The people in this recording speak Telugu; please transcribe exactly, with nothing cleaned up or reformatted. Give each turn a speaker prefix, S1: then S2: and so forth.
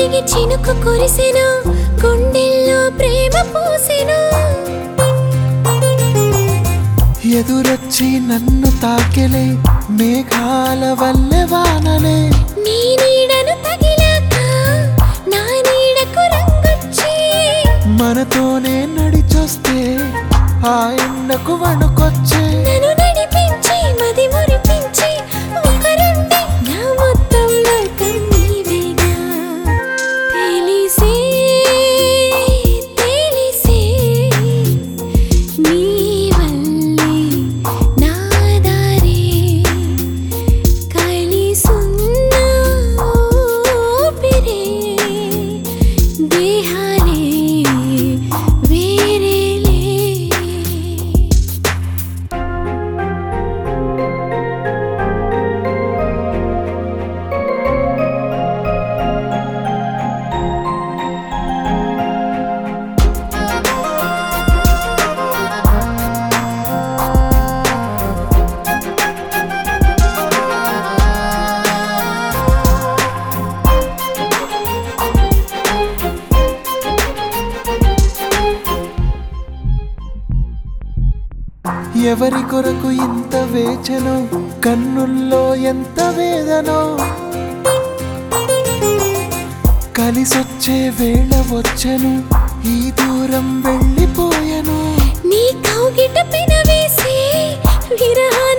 S1: కరిగి చినుకు కురిసెను గుండెల్లో ప్రేమ పూసెను
S2: ఎదురొచ్చి నన్ను తాకెలే మేఘాల వల్లె వానలే
S1: నీ నీడను తగిలాక నా నీడకు రంగొచ్చే
S2: మనతోనే నడిచొస్తే ఆ ఎండకు వణుకొచ్చే
S1: నన్ను నడిపించి మది మురిపించి ఒకరుండి నా మొత్తంలో కన్నీవేగా తెలిసే తెలిసే నీ వల్లే నా దారే కలిసున్న ఊపిరే దేహాలే వేరేలే
S2: ఎవరి కొరకు ఇంత వేచను కన్నుల్లో ఎంత వేదనో కలిసొచ్చే వేళ వచ్చెను ఈ దూరం వెళ్ళిపోయెను
S1: నీ కౌగిట పెనవేసే విరహాన్ని